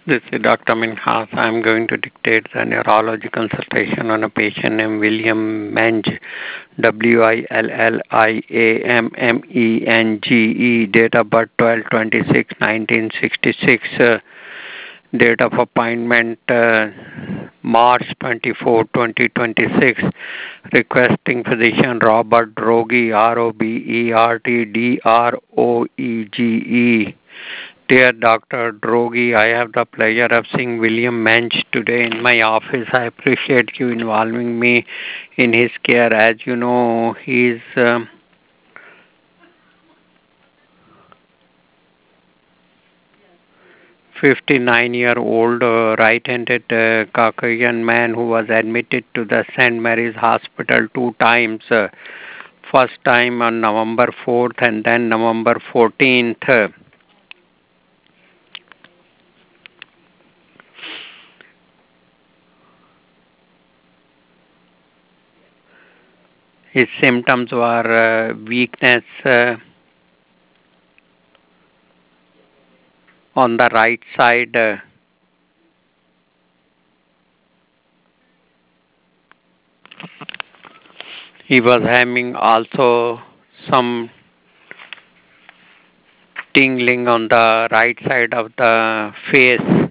This is Dr. Minhas. I am going to dictate the neurology consultation on a patient named William Menge, Williammenge, date of birth 12/26/1966, date of appointment March 24, 2026, requesting physician Robert Droege, Robertdroege. Dear Dr. Droege, I have the pleasure of seeing William Mensch today in my office. I appreciate you involving me in his care. As you know, he is 59-year-old right-handed Caucasian man who was admitted to the St. Mary's Hospital 2 times. First time on November 4th and then November 14th. His symptoms were weakness on the right side. He was having also some tingling on the right side of the face.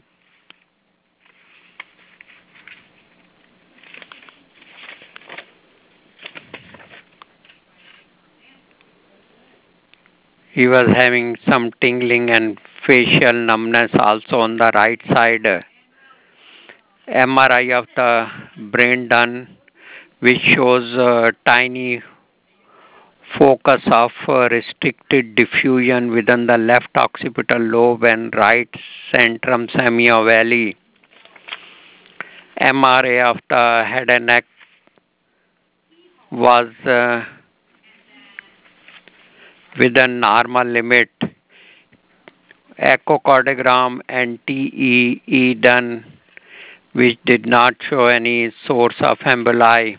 He was having some tingling and facial numbness also on the right side. MRI of the brain done, which shows a tiny focus of restricted diffusion within the left occipital lobe and right centrum semiovale. MRA of the head and neck was within normal limit. Echocardiogram and TEE done, which did not show any source of emboli.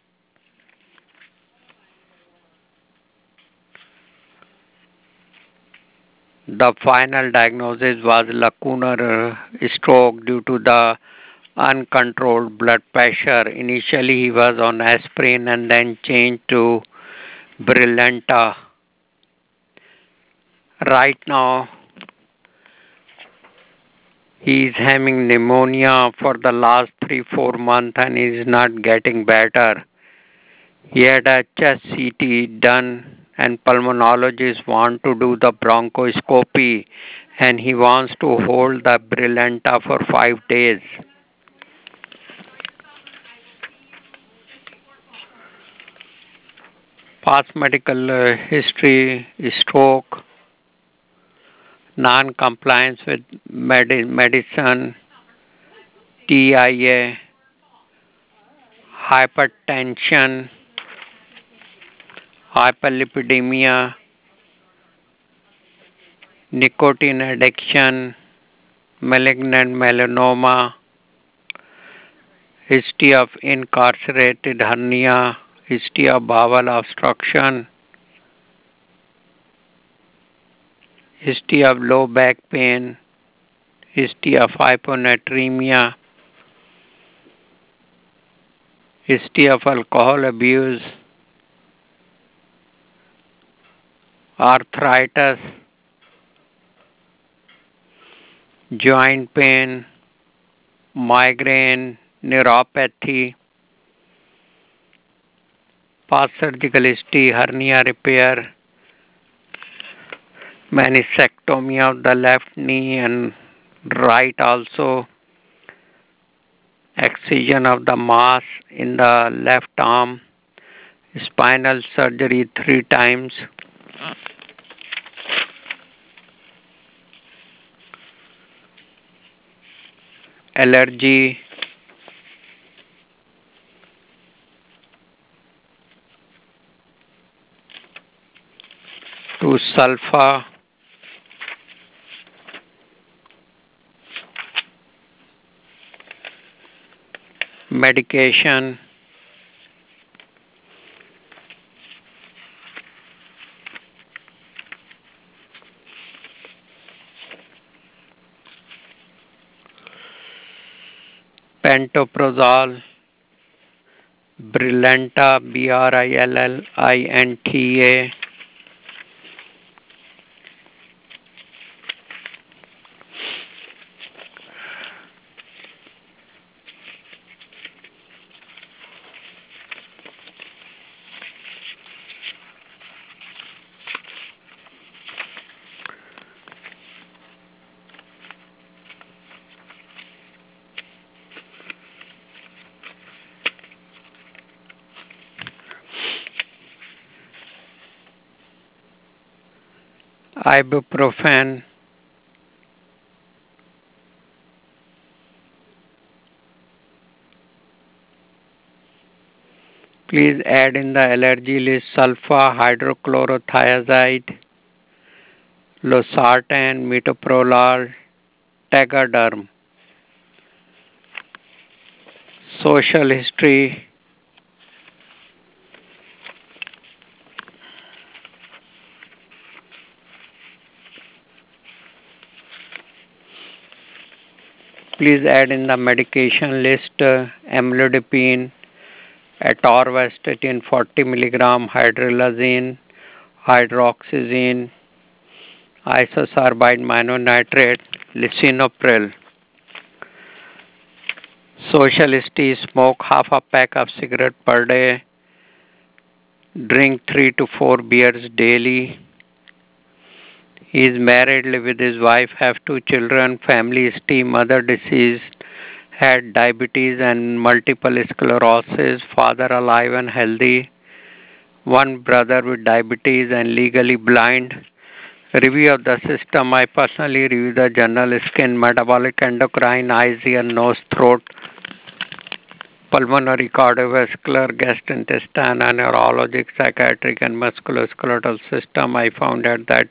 The final diagnosis was lacunar stroke due to the uncontrolled blood pressure. Initially, he was on aspirin and then changed to Brilinta. Right now, he is having pneumonia for the last 3-4 months and is not getting better. He had a chest CT done and pulmonologists want to do the bronchoscopy and he wants to hold the Brilinta for 5 days. Past medical history, stroke, non-compliance with medicine, TIA, hypertension, hyperlipidemia, nicotine addiction, malignant melanoma, history of incarcerated hernia, history of bowel obstruction, history of low back pain, history of hyponatremia, history of alcohol abuse, arthritis, joint pain, migraine, neuropathy, past surgical history, hernia repair, meniscectomy of the left knee and right also, excision of the mass in the left arm, spinal surgery 3 times, allergy, to sulfa, medication, pantoprazole, Brilinta, Brillinta, ibuprofen. Please add in the allergy list sulfa hydrochlorothiazide, losartan, metoprolol, tegaderm. Social history. Please add in the medication list amlodipine, atorvastatin 40 milligram, hydralazine, hydroxyzine, isosorbide mononitrate, lisinopril. Social history: smoke half a pack of cigarette per day, drink 3 to 4 beers daily. He is married, live with his wife, have 2 children, family history, mother deceased, had diabetes and multiple sclerosis, father alive and healthy, one brother with diabetes and legally blind. Review of the system. I personally review the general skin, metabolic, endocrine, eyes, ear, nose, throat, pulmonary, cardiovascular, gastrointestinal, and neurologic, psychiatric, and musculoskeletal system. I found out that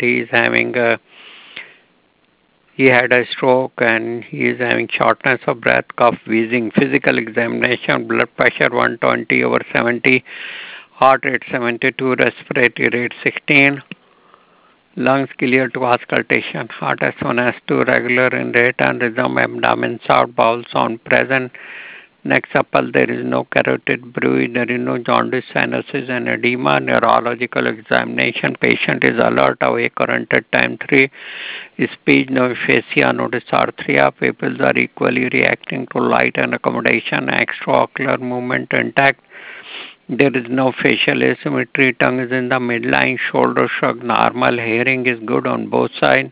he had a stroke and he is having shortness of breath, cough, wheezing. Physical examination: blood pressure 120 over 70, heart rate 72, respiratory rate 16, lungs clear to auscultation, heart S1 S2 regular in rate and rhythm, abdomen sound, bowel sound present. Next supple, there is no carotid bruit, there is no jaundice, sinuses and edema. Neurological examination: patient is alert, awake, current at time 3. Speech: no aphasia, no dysarthria. Pupils are equally reacting to light and accommodation. Extraocular movement intact. There is no facial asymmetry. Tongue is in the midline. Shoulder shrug normal. Hearing is good on both sides.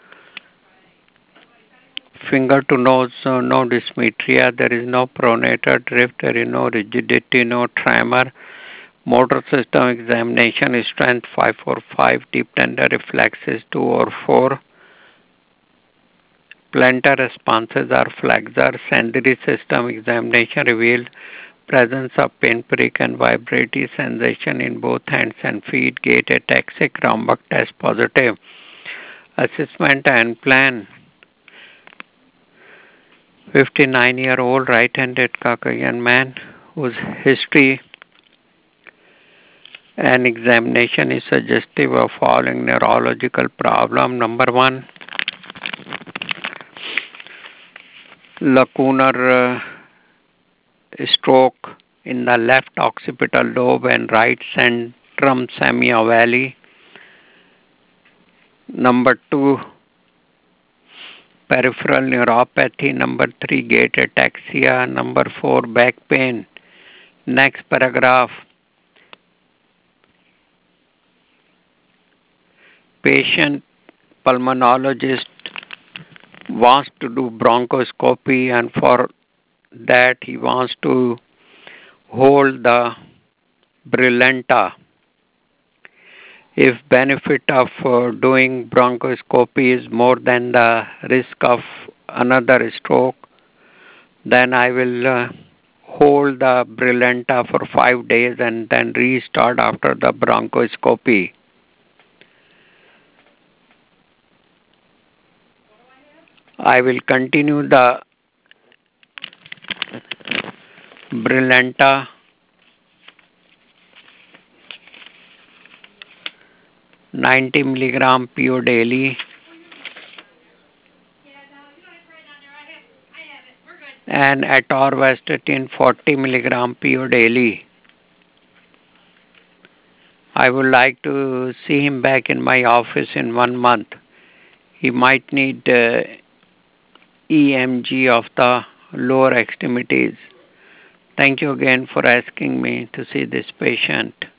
Finger to nose, no dysmetria. There is no pronator drift. There is no rigidity, no tremor. Motor system examination: strength 545. Deep tender reflexes 2 or 4. Plantar responses are flexor. Sensory system examination revealed presence of pinprick and vibratory sensation in both hands and feet. Gait ataxic. Romberg test positive. Assessment and plan: 59-year-old right-handed Caucasian man whose history and examination is suggestive of following neurological problem. Number 1, lacunar stroke in the left occipital lobe and right centrum semiovale. Number 2, peripheral neuropathy. Number 3, gait ataxia. Number 4, back pain. Next paragraph. Patient pulmonologist wants to do bronchoscopy, and for that he wants to hold the Brilinta. If benefit of doing bronchoscopy is more than the risk of another stroke, then I will hold the Brilinta for 5 days and then restart after the bronchoscopy. I will continue the Brilinta 90 milligram PO daily and atorvastatin 40 milligram PO daily. I would like to see him back in my office in 1 month. He might need EMG of the lower extremities. Thank you again for asking me to see this patient.